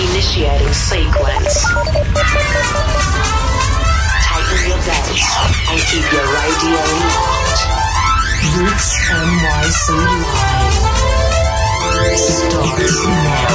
Initiating sequence. Tighten your belts and keep your radio locked. Roots NYC Live starts now.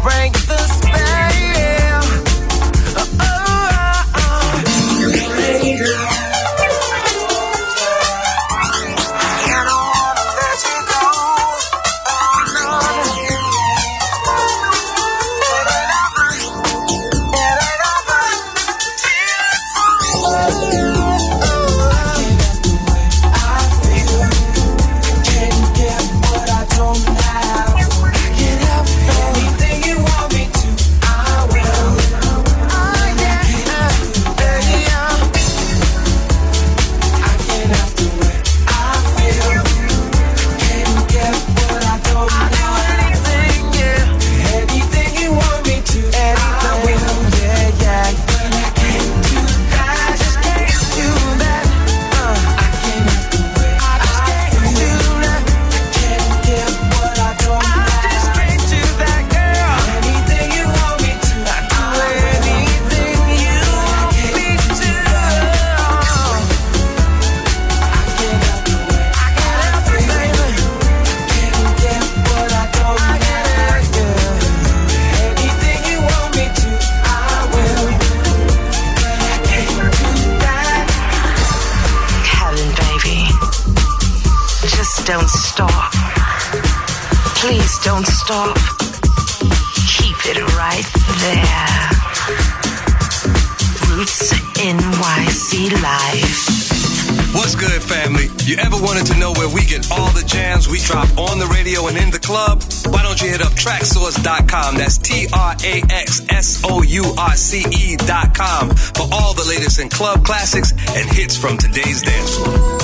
break the spell. Don't stop. Please don't stop. Keep it right there. Roots NYC Live. What's good, family? You ever wanted to know where we get all the jams we drop on the radio and in the club? Why don't you hit up Traxsource.com. That's TRAXSOURCE.com for all the latest in club classics and hits from today's dance floor.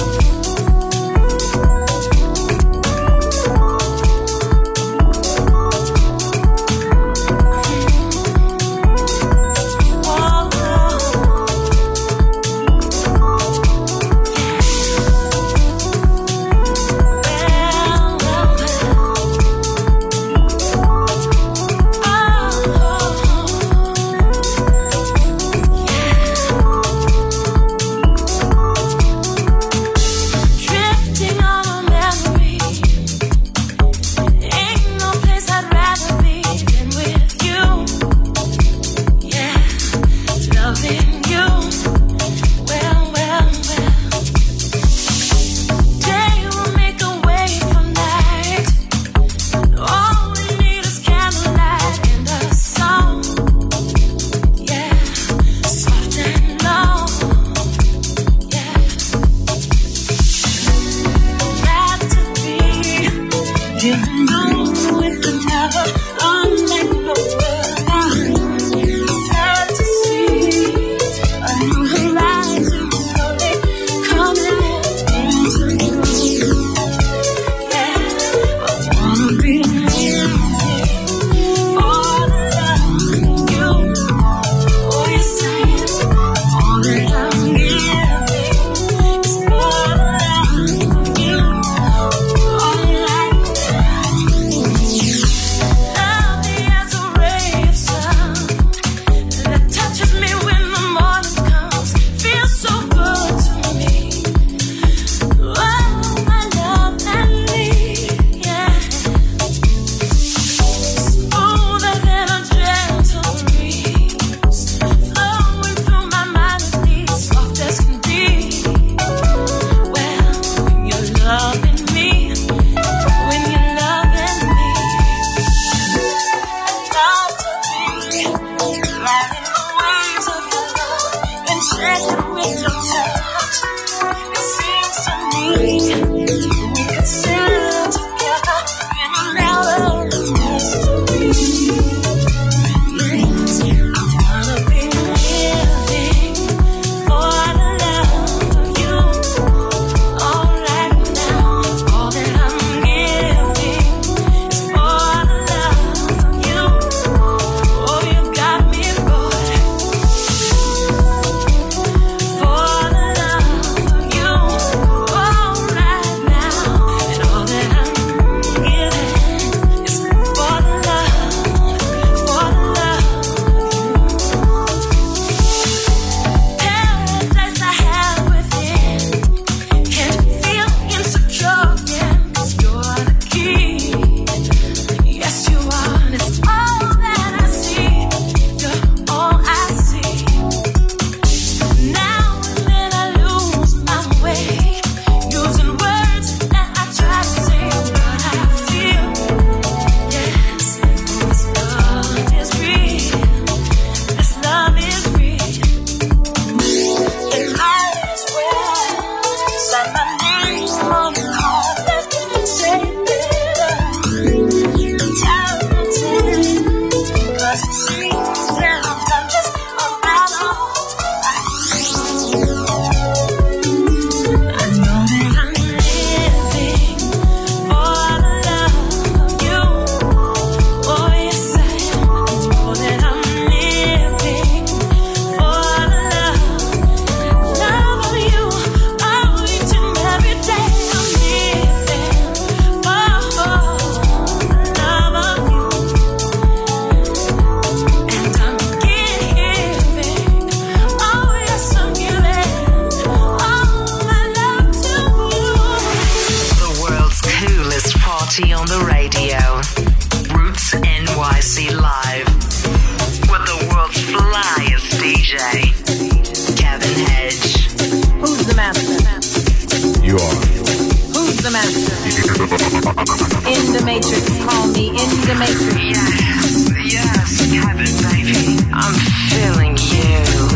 On the radio, Roots NYC Live, with the world's flyest DJ, Kevin Hedge. Who's the master? You are. Who's the master? In the Matrix, call me in the Matrix. Yes, Kevin, baby, I'm feeling you.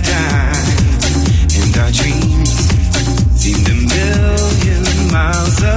Miles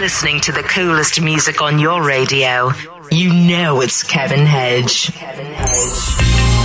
listening to the coolest music on your radio, you know it's Kevin Hedge. Kevin Hedge.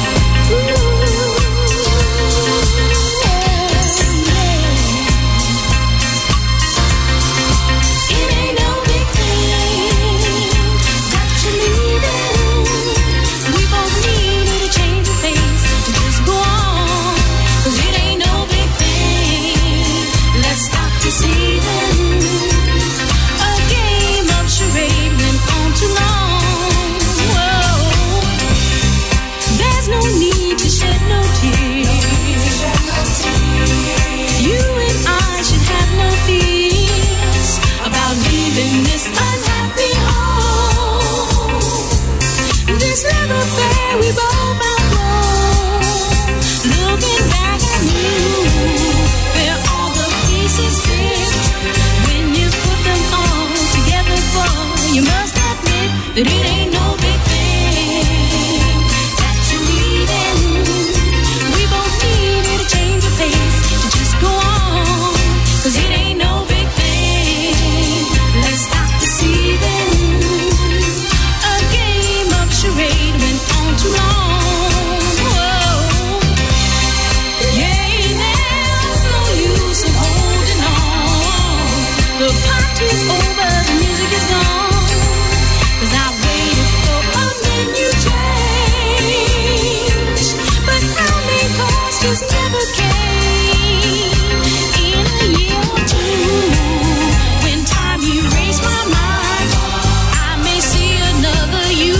We both outgrown. Looking back at you, where all the pieces fit. When you put them all together, boy, you must admit that it ain't no big thing that you're leaving. We both needed a change of pace to just go on, 'cause it ain't no big thing. Let's stop deceiving. A game of charade went on too long. Whoa. Yeah, there's no use of holding on. The party's over, the music is gone. 'Cause I waited for a menu change, but rounding cost just never came. In a year or two, when time erased my mind, I may see another you.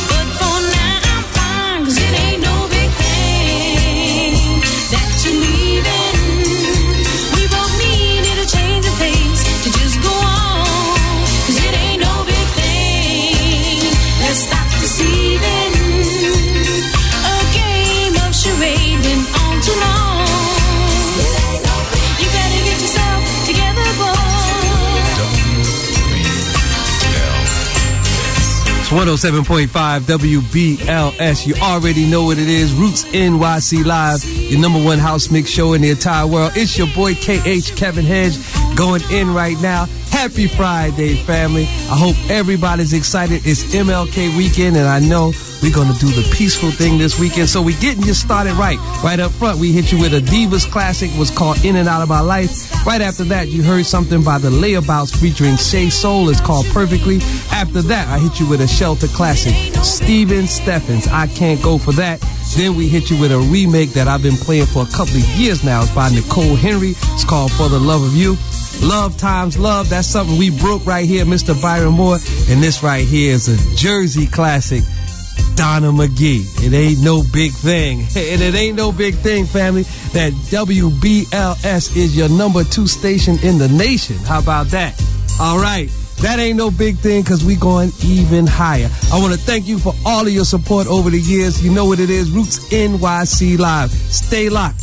It's 107.5 WBLS. You already know what it is. Roots NYC Live, your number one house mix show in the entire world. It's your boy KH, Kevin Hedge, going in right now. Happy Friday, family. I hope everybody's excited. It's MLK weekend, and I know we're going to do the peaceful thing this weekend. So we're getting you started right. Right up front, we hit you with a Divas classic. It was called In and Out of My Life. Right after that, you heard something by the Layabouts featuring Shay Soul. It's called Perfectly. After that, I hit you with a Shelter classic, Steven Steffens, I Can't Go For That. Then we hit you with a remake that I've been playing for a couple of years now. It's by Nicole Henry. It's called For the Love of You. Love Times Love, that's something we broke right here, Mr. Byron Moore. And this right here is a Jersey classic, Donna McGee. It ain't no big thing. And it ain't no big thing, family, that WBLS is your number 2 station in the nation. How about that? All right. That ain't no big thing, because we going even higher. I want to thank you for all of your support over the years. You know what it is, Roots NYC Live. Stay locked.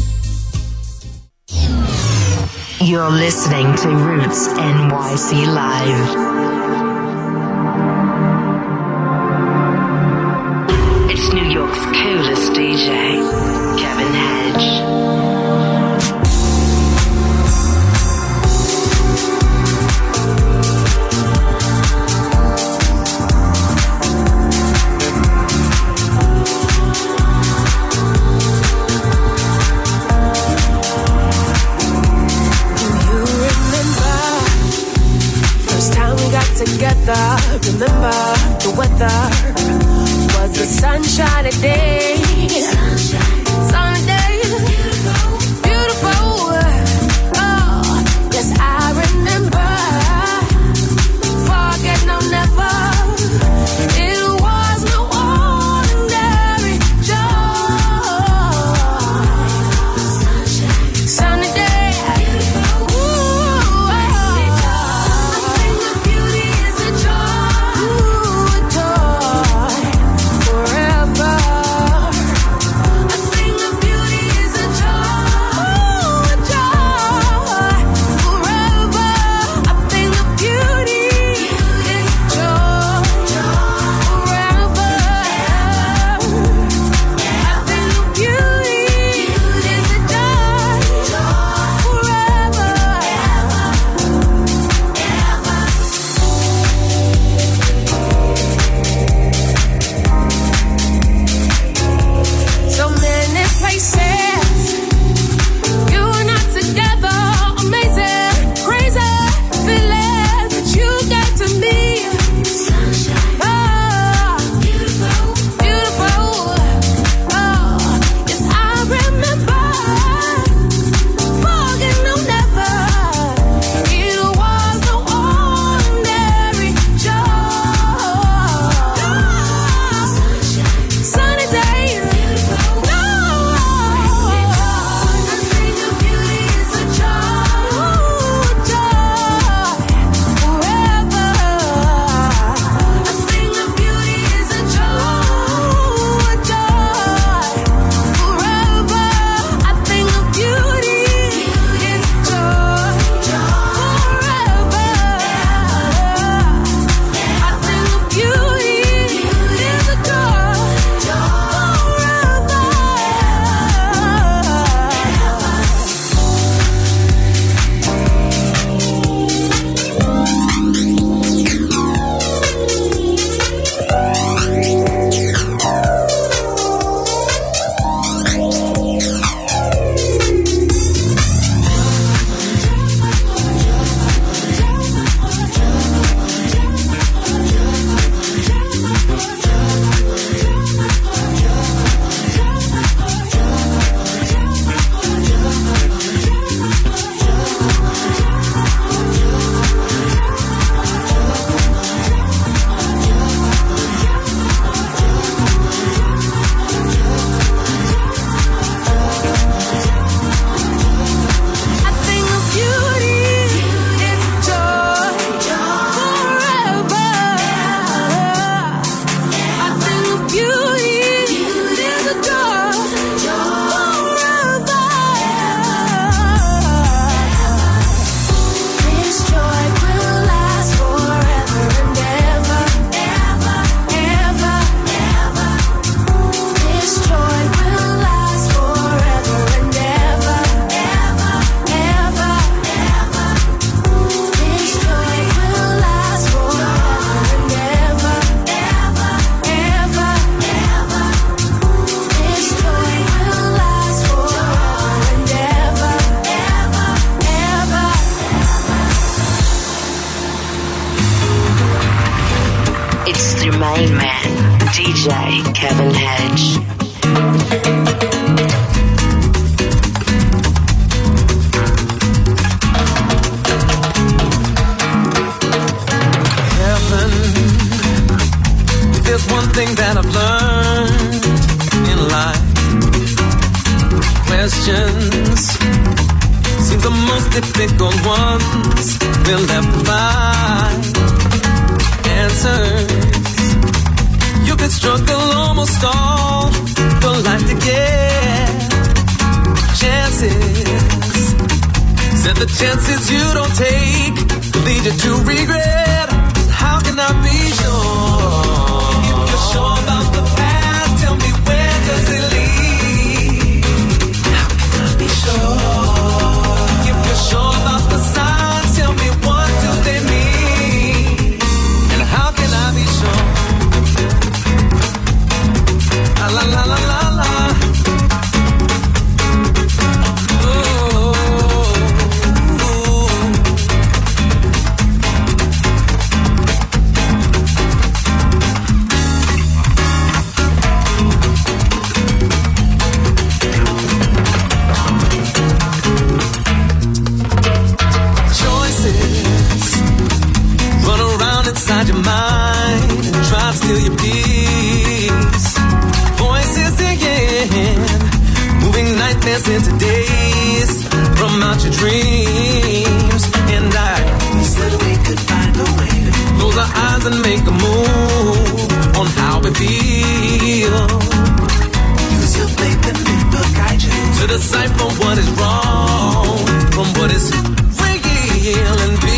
You're listening to Roots NYC Live. It's New York's coolest DJ, Kevin Hedge. Together DJ Kevin Hedge. There's one thing that I've learned in life. Questions seem the most difficult ones. We're left to find answers. You could struggle almost all your life to get chances. Said the chances you don't take lead you to regret. How can I be sure? Sure about the past, tell me where does it lead? How can I be sure? If you're sure about the signs, tell me what do they mean? And how can I be sure? La la la la la la. Inside your mind and try to steal your peace. Voices singing, moving nightmares into days from out your dreams. And I said we could find a way to close our eyes and make a move on how we feel. Use your faith and it will guide you to decipher what is wrong from what is real and be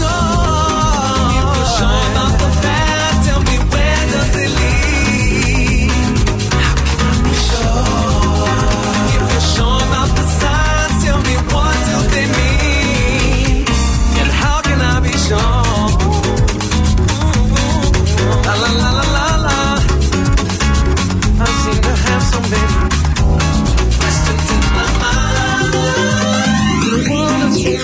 sure about the past, tell me where does it lead? How can I be sure? If you're sure about the signs, tell me what do they mean? And how can I be sure? La la la la la la. I seem to have so many questions in my mind. I wanna see.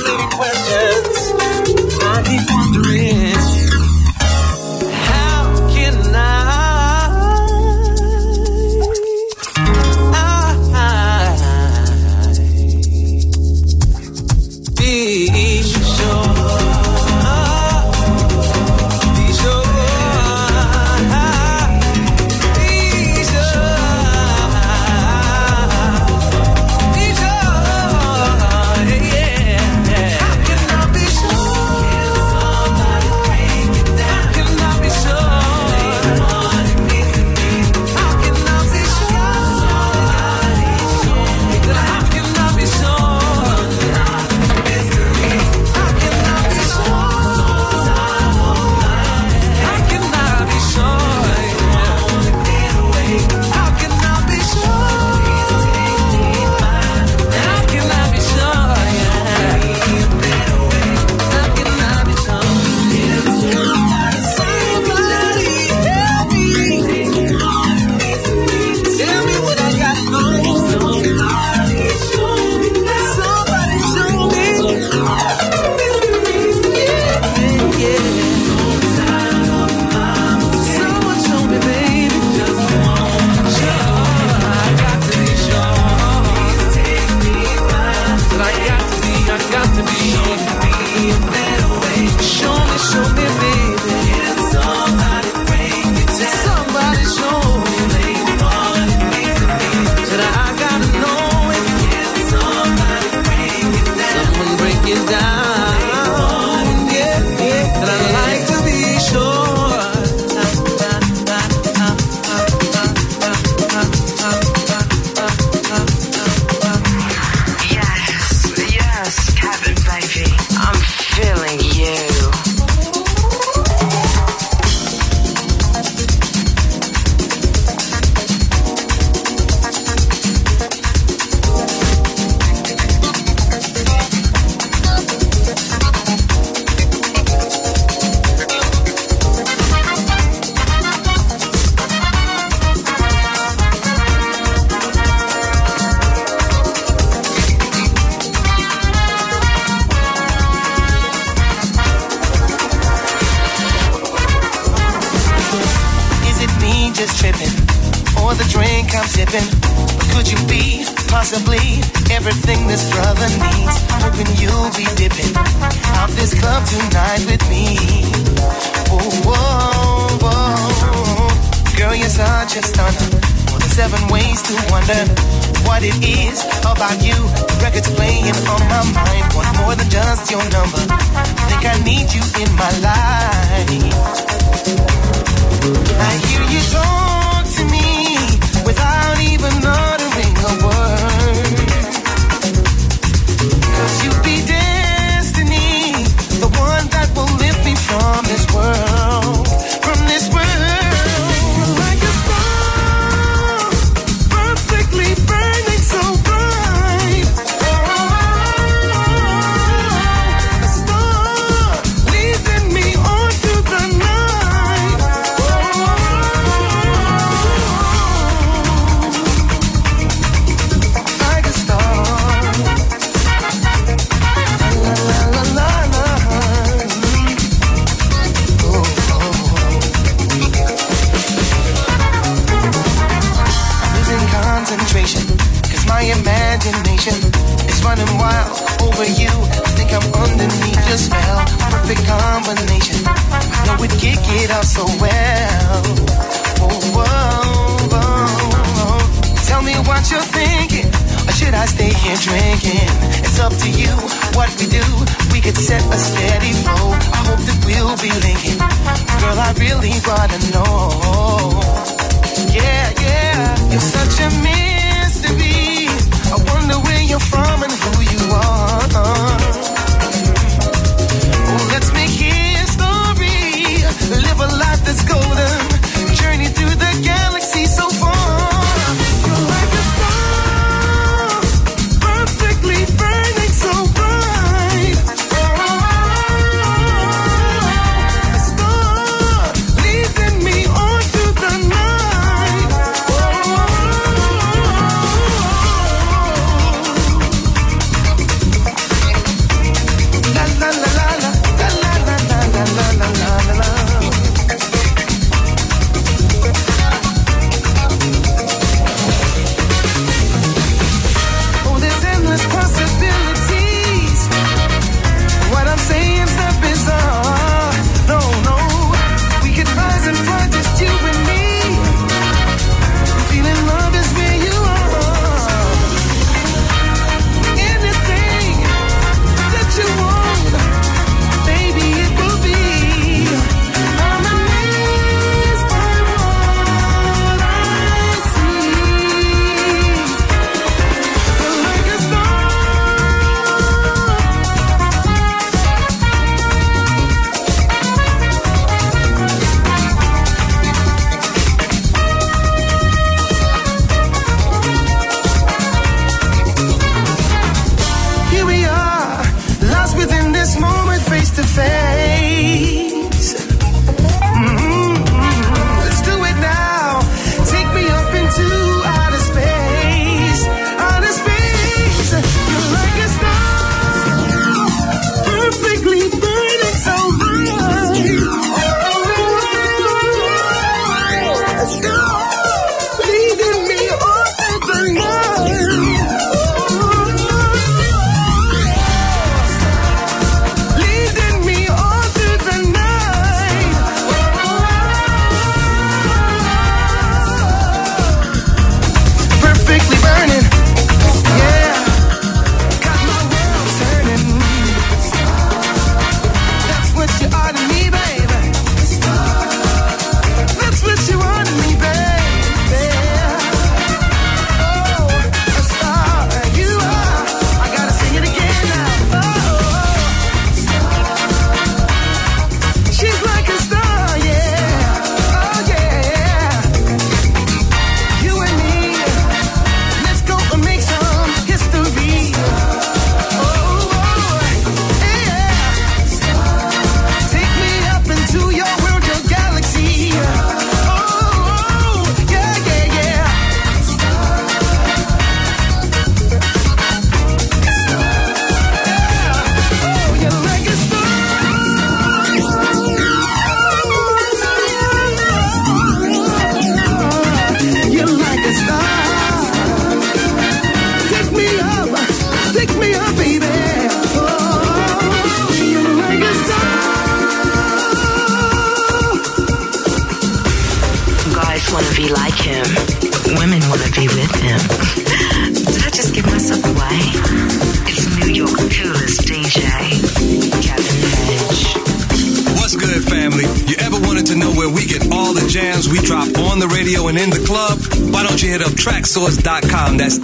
for the drink I'm sipping. But could you be possibly everything this brother needs? Hoping you'll be dipping out this club tonight with me. Oh, whoa, whoa. Girl, you're such a stunner. More than 7 ways to wonder what it is about you. The record's playing on my mind. Want more than just your number. Think I need you in my life. I hear you talk to me without even uttering a word. 'Cause you be destiny, the one that will lift me from this world. From this world. Like a star, perfectly burning so bright. A star leading me on through the night. Like a star. La la la la la. Losing concentration, 'cause my imagination is running wild over you. I think I'm underneath your spell. Perfect combination. I know we'd kick it off so well. Oh, whoa, whoa. Tell me what you're thinking, or should I stay here drinking? It's up to you what we do. We could set a steady flow. I hope that we'll be linking. Girl, I really wanna know. Yeah, yeah. You're such a mystery. I wonder where you're from and who you are. Oh, let's make history. Live a life that's golden. Journey through the galaxy so far. You're like a star, perfectly burning so bright. A star leading me on through the night. Women want to be with him. Did I just give myself away? It's New York's coolest DJ, Kevin Hedge. What's good, family? You ever wanted to know where we get all the jams we drop on the radio and in the club? Why don't you hit up Traxsource.com? That's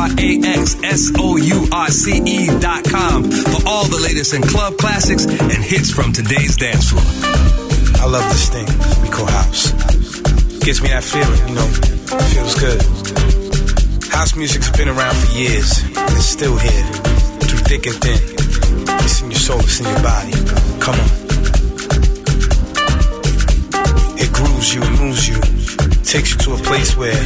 TRAXSOURCE.com for all the latest in club classics and hits from today's dance floor. I love this thing we call house. Gives me that feeling, you know, it feels good. House music's been around for years, and it's still here, through thick and thin. It's in your soul, it's in your body. Come on. It grooves you, it moves you, takes you to a place where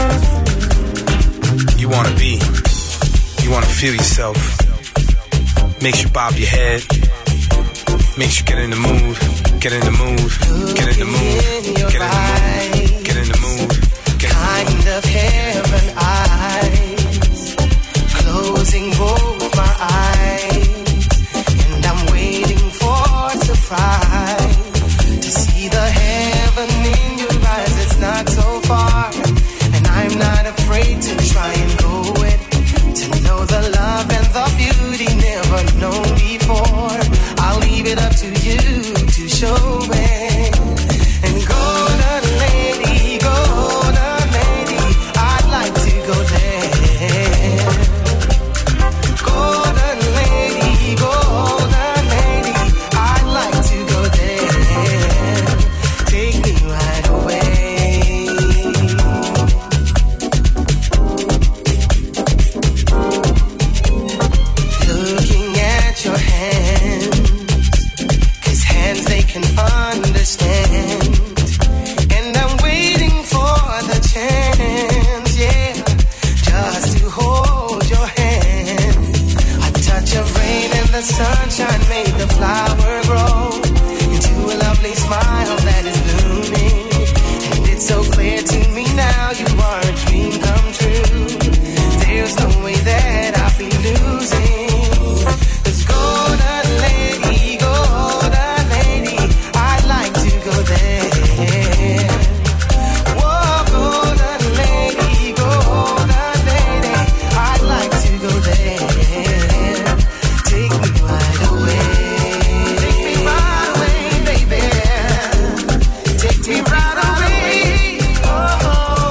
you want to be. You want to feel yourself. Makes you bob your head. Makes you get in the mood. Get in the mood. Get in the mood. Get in the mood. Get in the mood. Kind of heaven eyes, closing both my eyes, and I'm waiting for surprise to see the heaven in your eyes. It's not so far, and I'm not afraid to try and go it, to know the love and the beauty never known before. I'll leave it up to you to show it. And golden lady, I'd like to go there. Golden lady, I'd like to go there. Take me right away. Looking at your hands, 'cause hands they can understand. And I'm waiting for the chance, yeah, just to hold your hand. A touch of rain and the sunshine made the flower grow into a lovely smile that is blooming. And it's so clear to me now you are a dream come true. There's no way that I'll be losing. 'Cause golden lady, I'd like to go there. Whoa, golden lady, I'd like to go there. Take me right away. Take me right away, baby. Take me right away. Oh.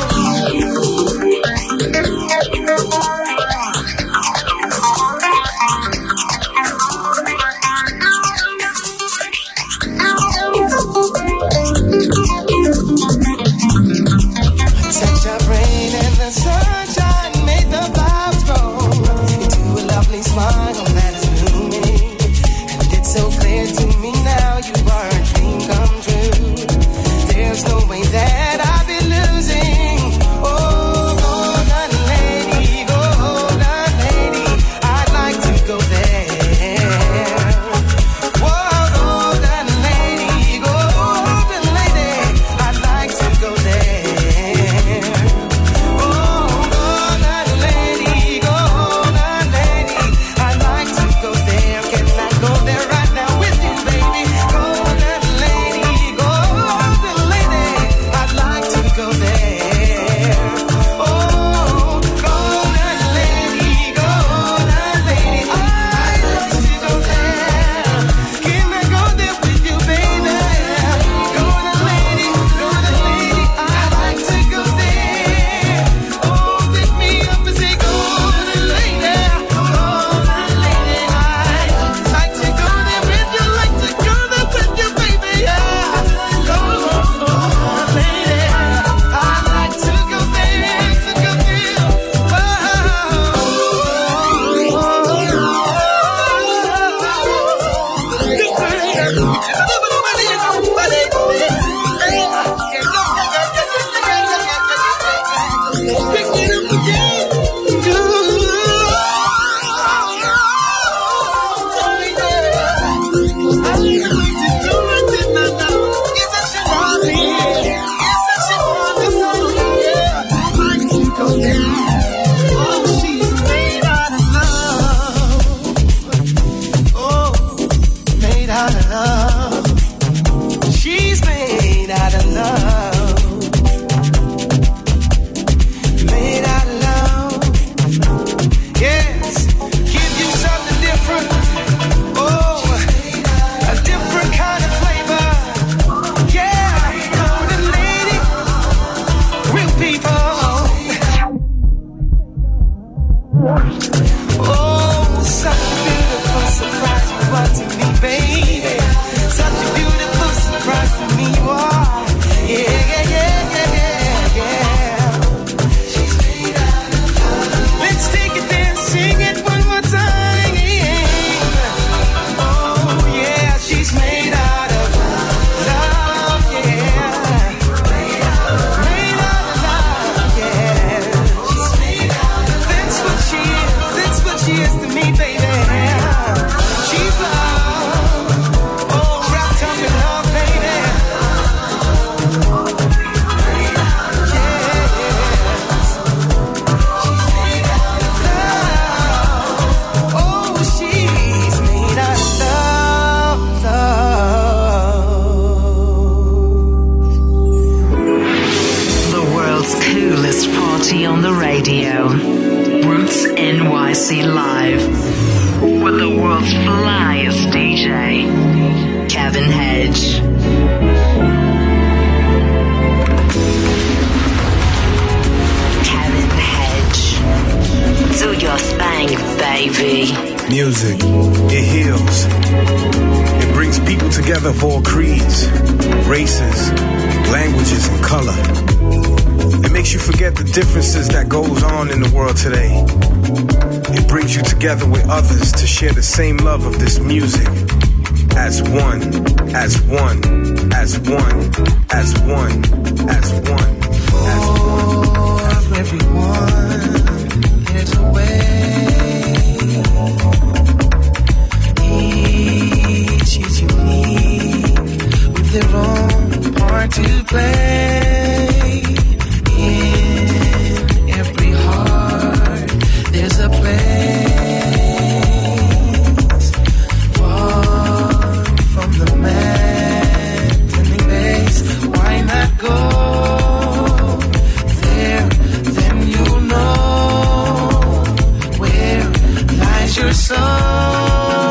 Touch of rain and the sunshine made the clouds grow into a lovely smile that is blooming. And it's so clear to me now you are a dream come true. There's no way that I'll be losing. Oh, golden lady, I'd like to go there. Whoa, golden lady, I'd like to go there. Oh, golden lady, I'd like to go there. Can I go there right now with you, baby? Golden lady, I'd like to go there. Oh, golden lady, I'd like to go there. Can I go there with you, baby? Golden lady, I'd like to go there. Oh, pick me up and say, golden lady, I'd like to go there with you, like to go there with you, baby, yeah. Golden lady, I'd like to go there, to go there. Oh, she's made out of love. Oh, made out of love. She's made out of love. Oh, such a beautiful surprise you are to me, baby. Such a beautiful surprise to me you are. Yeah, yeah, yeah, yeah, yeah. She's made out of love. Let's take it there and sing it one more time. Oh, yeah, she's made out of love, yeah. Made out of love, yeah. She's made out of love. That's what she is. That's what she is to me, baby. She's love. Oh, wrapped up in love, baby. Yes. She's made out of love. Oh, she's made out of love, love. The world's coolest party on the radio. Roots NYC Live. With the world's flyest DJ. Kevin Hedge. Kevin Hedge. Do your thing, baby. Music, it heals. It brings people together of all creeds, races, languages, and color. It makes you forget the differences that goes on in the world today. It brings you together with others to share the same love of this music. As one, as one, as one, as one, as one, as one. For everyone, there's a way. Each is unique with their own part to play. In every heart, there's a place. Far from the maddening base, why not go there? Then you'll know where lies your soul.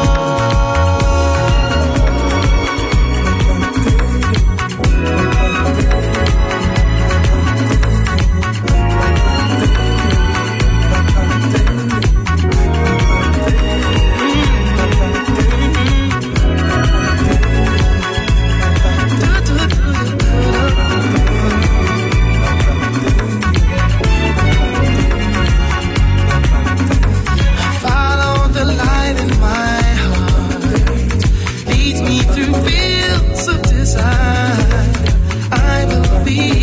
Follow the light in my heart, leads me through fields of desire. I will be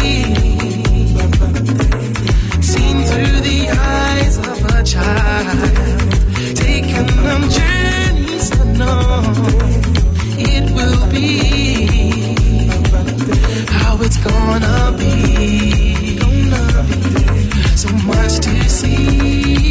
seen through the eyes of a child, taken on journeys unknown. It will be how it's gonna be, so much to see.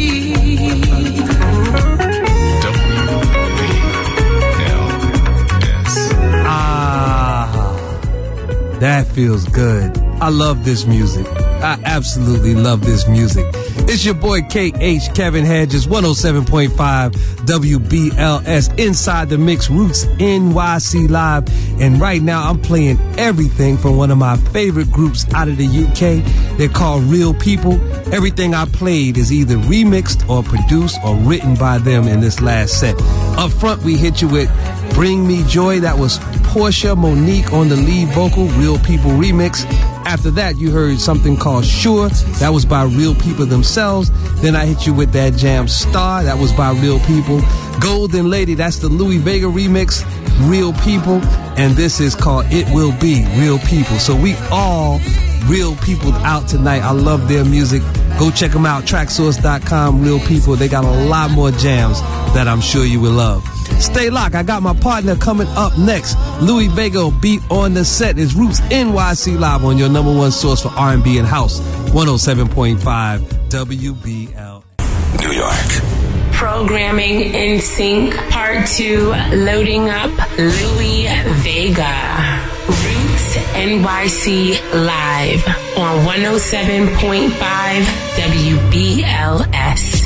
That feels good. I love this music. I absolutely love this music. It's your boy KH Kevin Hedges, 107.5 WBLS Inside the Mix, Roots NYC Live. And right now I'm playing everything from one of my favorite groups out of the UK. They're called Real People. Everything I played is either remixed or produced or written by them in this last set. Up front we hit you with Bring Me Joy. That was Portia Monique on the lead vocal, Real People remix. After that, you heard something called Sure. That was by Real People themselves. Then I hit you with that jam Star. That was by Real People. Golden Lady, that's the Louis Vega remix, Real People. And this is called It Will Be, Real People. So we all Real People out tonight. I love their music. Go check them out, tracksource.com, Real People. They got a lot more jams that I'm sure you will love. Stay locked. I got my partner coming up next. Louis Vega beat on the set. Is Roots NYC Live on your number one source for R&B and house, 107.5 WBL. New York. Programming in sync, part 2, loading up Louis Vega. Roots NYC Live on 107.5 WBLS.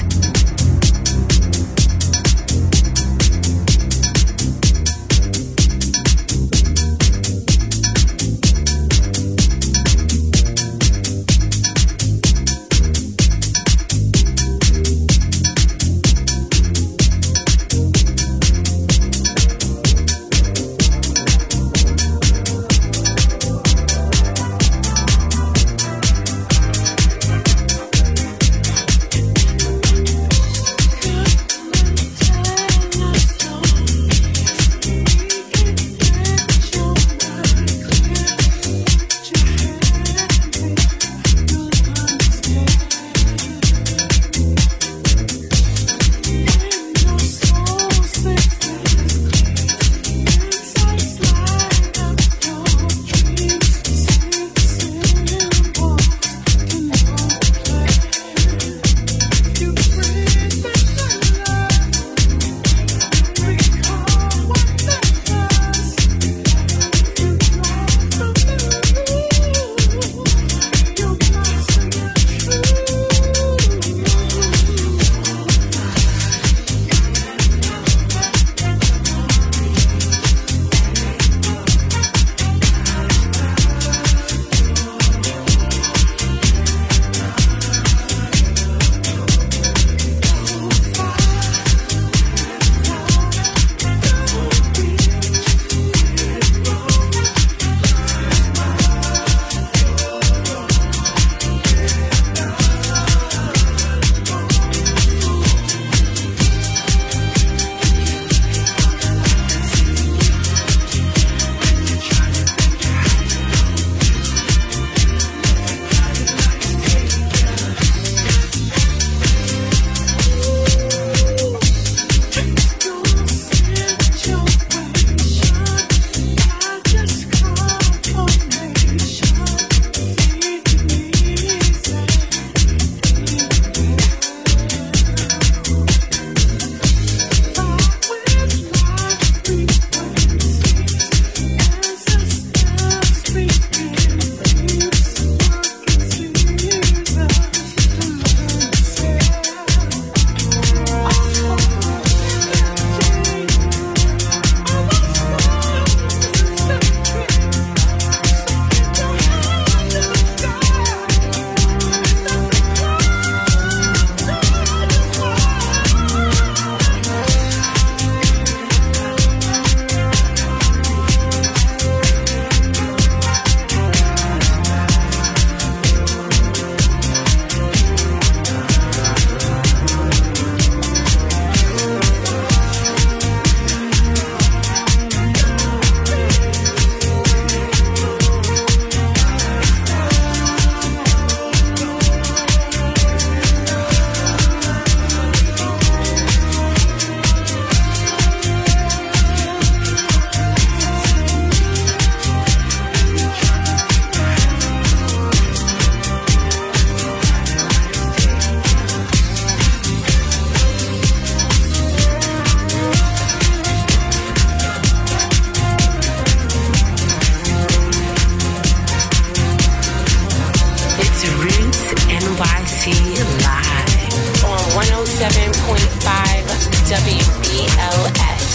WBLS.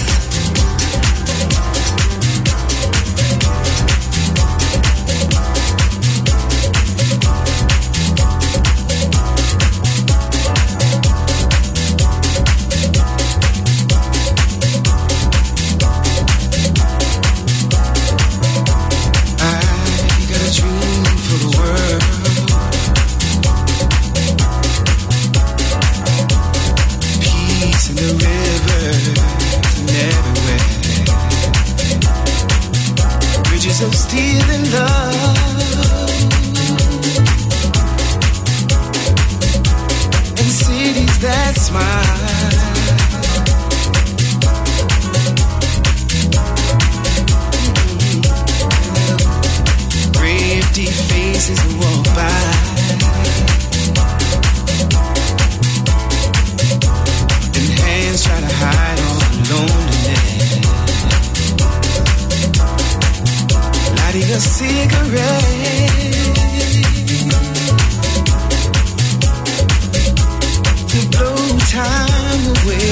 Of steel and love, and cities that smile, brave deep faces that walk by, and hands try to hide all the loneliness. Lighting a cigarette to blow time away.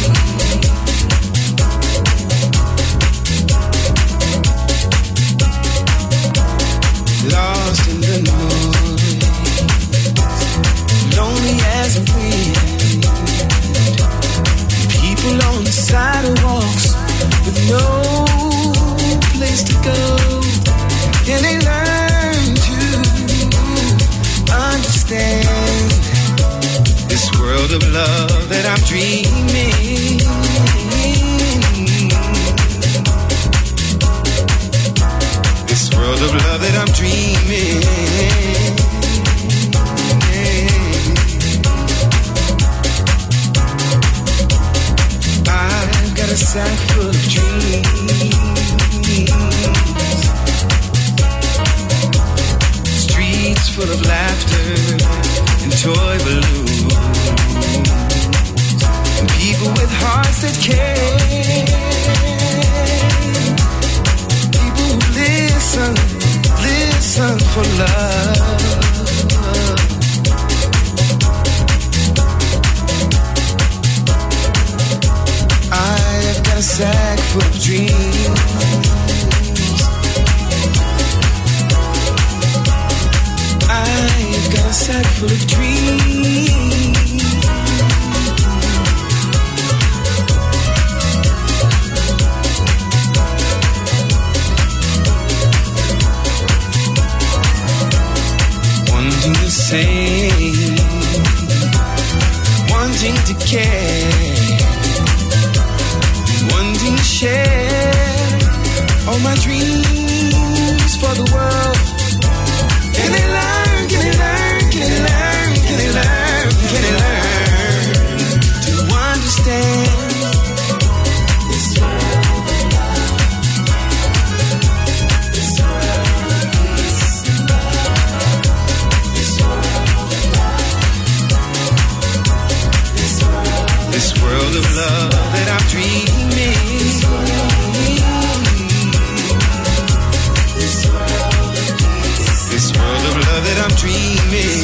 Lost in the noise, lonely as a wind. People on the sidewalks with no place to go. And they learn to understand this world of love that I'm dreaming. This world of love that I'm dreaming. I've got a sack full of dreams, full of laughter and toy balloons, and people with hearts that care, people who listen for love. I've got a sack full of dreams, I've got a sack full of dreams. Wanting to sing, wanting to care, wanting to share all my dreams for the world. Can they learn, can they learn, can they learn, can they learn, can they learn to understand this world of love, this world of peace and love, this world of love, this world of love that I'm dreaming. This world of love that I'm dreaming.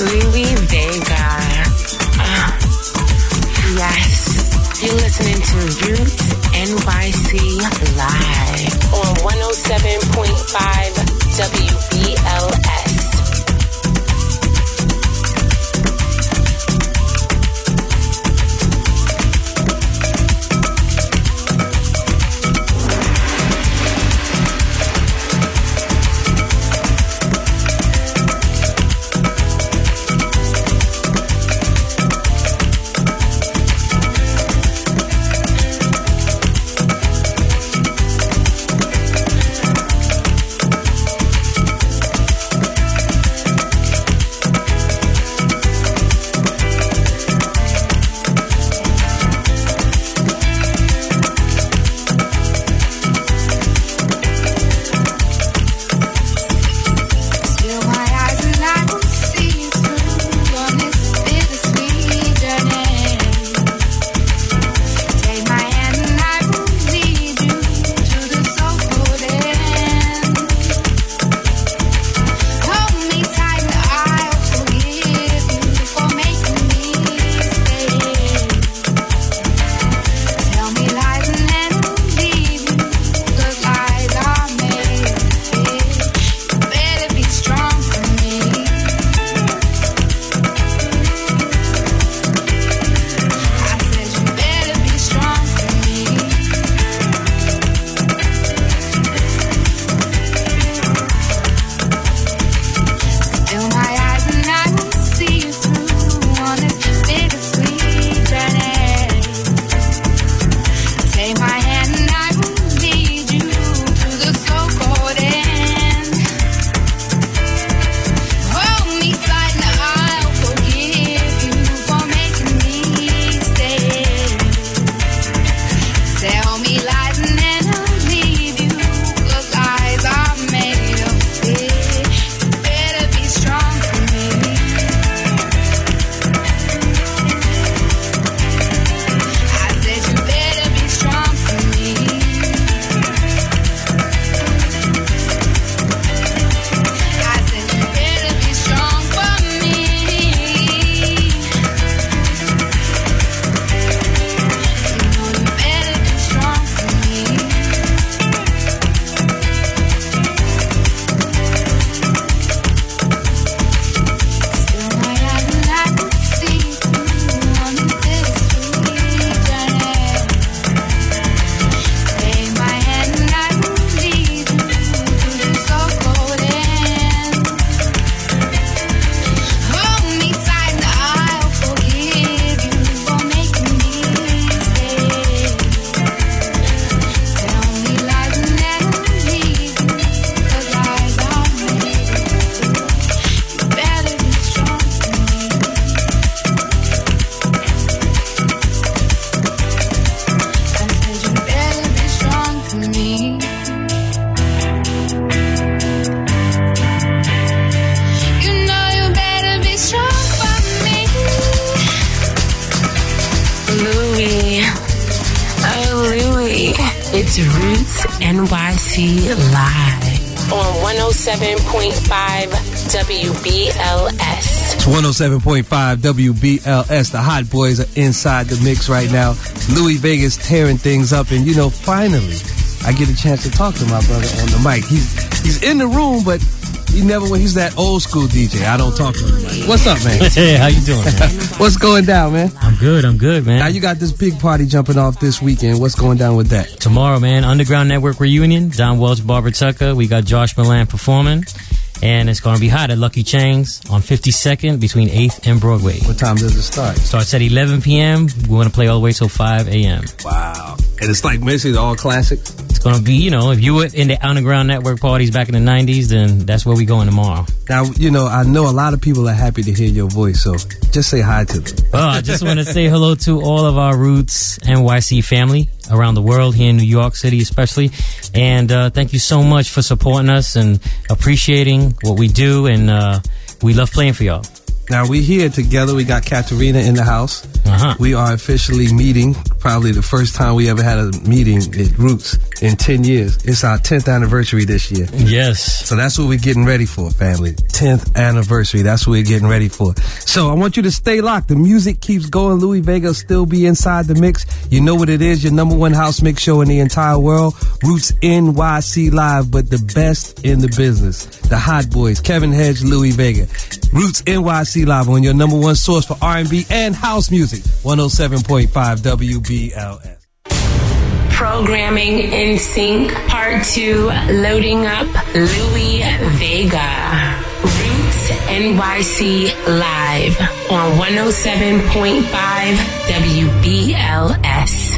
Louis Vega. Yes. You're listening to Roots NYC Live on 107.5 WBLS. It's Roots NYC Live on 107.5 WBLS. It's 107.5 WBLS. The Hot Boys are inside the mix right now. Louis Vega's tearing things up, and you know, finally, I get a chance to talk to my brother on the mic. He's in the room, but he's that old school DJ. I don't talk to him. What's up, man? Hey, how you doing, man? What's going down, man? I'm good, man. Now you got this big party jumping off this weekend. What's going down with that? Tomorrow, man, Underground Network reunion. Don Welch, Barbara Tucker. We got Josh Milan performing. And it's going to be hot at Lucky Chang's on 52nd between 8th and Broadway. What time does it start? Starts at 11 p.m. We're going to play all the way till 5 a.m. Wow. And it's like basically all classic? It's going to be, you know, if you were in the Underground Network parties back in the 90s, then that's where we going tomorrow. Now, you know, I know a lot of people are happy to hear your voice, so just say hi to them. Well, I just want to say hello to all of our Roots NYC family around the world, here in New York City especially. And thank you so much for supporting us and appreciating what we do. And we love playing for y'all. Now we here together. We got Katarina in the house. We are officially meeting. Probably the first time we ever had a meeting at Roots in 10 years. It's our 10th anniversary this year. Yes. So that's what we're getting ready for, family. 10th anniversary. That's what we're getting ready for. So I want you to stay locked. The music keeps going. Louis Vega will still be inside the mix. You know what it is. Your number one house mix show in the entire world. Roots NYC Live, but the best in the business. The Hot Boys, Kevin Hedge, Louis Vega. Roots NYC Live on your number one source for R&B and house music. 107.5 WBLS. Programming in Sync, Part 2, loading up Louis Vega. Roots NYC Live on 107.5 WBLS.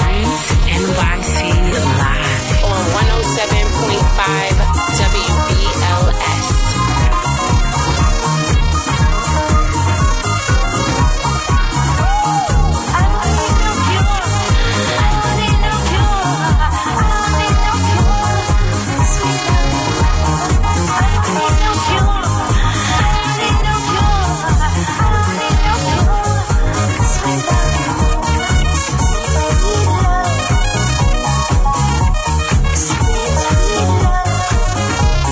Roots NYC Live on 107.5 WBLS. Sweet love.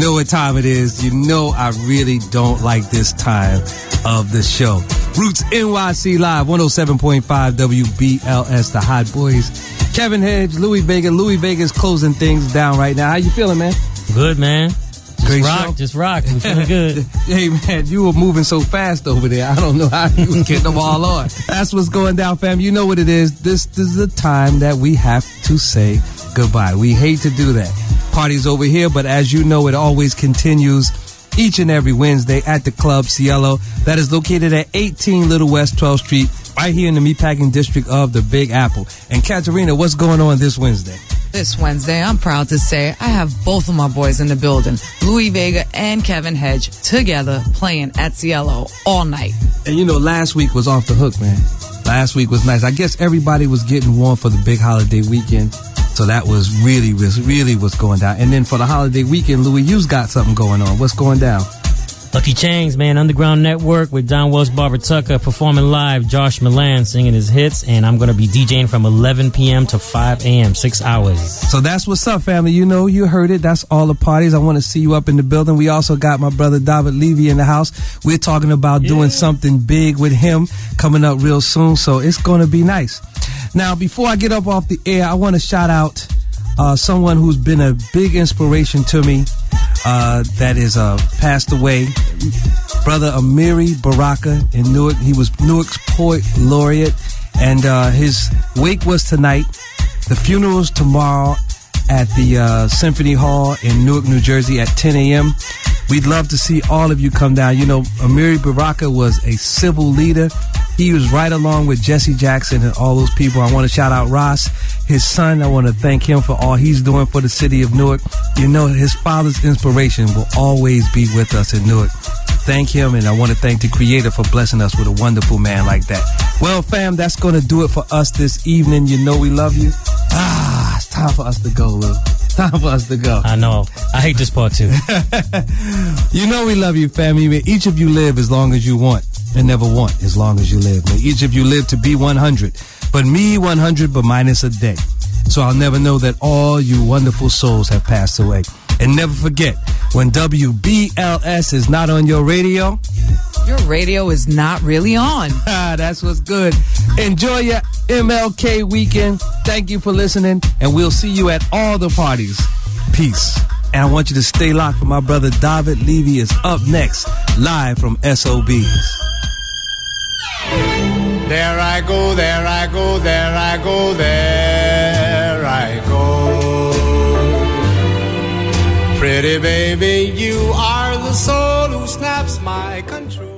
know what time it is. You know I really don't like this time of the show. Roots NYC Live, 107.5 WBLS, the Hot Boys. Kevin Hedge, Louis Vega. Louis Vega's closing things down right now. How you feeling, man? Good, man. Great rock, show. just rock. We're feeling good. Hey, man, you were moving so fast over there. I don't know how you was getting them all on. That's what's going down, fam. You know what it is. This is the time that we have to say goodbye. We hate to do that. Party's over here, but as you know, it always continues each and every Wednesday at the Club Cielo. That is located at 18 Little West 12th Street, right here in the meatpacking district of the Big Apple. And Katarina, what's going on this Wednesday? This Wednesday, I'm proud to say I have both of my boys in the building, Louis Vega and Kevin Hedge, together playing at Cielo all night. And you know, last week was off the hook, man. Last week was nice. I guess everybody was getting warm for the big holiday weekend. So that was really what's going down. And then for the holiday weekend, Louis, you've got something going on. What's going down? Lucky Chains, man, Underground Network with Don Wells, Barbara Tucker, performing live, Josh Milan singing his hits, and I'm going to be DJing from 11 p.m. to 5 a.m., 6 hours. So that's what's up, family. You know, you heard it. That's all the parties. I want to see you up in the building. We also got my brother David Levy in the house. We're talking about doing something big with him coming up real soon, so it's going to be nice. Now, before I get up off the air, I want to shout out someone who's been a big inspiration to me. That is passed away. Brother Amiri Baraka in Newark. He was Newark's Poet Laureate, and his wake was tonight. The funeral's tomorrow at the Symphony Hall in Newark, New Jersey at 10 a.m. We'd love to see all of you come down. You know, Amiri Baraka was a civil leader. He was right along with Jesse Jackson and all those people. I want to shout out Ross, his son. I want to thank him for all he's doing for the city of Newark. You know, his father's inspiration will always be with us in Newark. Thank him, and I want to thank the Creator for blessing us with a wonderful man like that. Well, fam, that's going to do it for us this evening. You know we love you. It's time for us to go, Lou. Time for us to go. I know. I hate this part, too. You know we love you, family. May each of you live as long as you want and never want as long as you live. May each of you live to be 100. But me, 100, but minus a day. So I'll never know that all you wonderful souls have passed away. And never forget, when WBLS is not on your radio is not really on. That's what's good. Enjoy your MLK weekend. Thank you for listening, and we'll see you at all the parties. Peace. And I want you to stay locked for my brother David Levy is up next, live from SOBs. There I go, there I go, there I go, there I go. Pretty baby, you are the soul who snaps my control.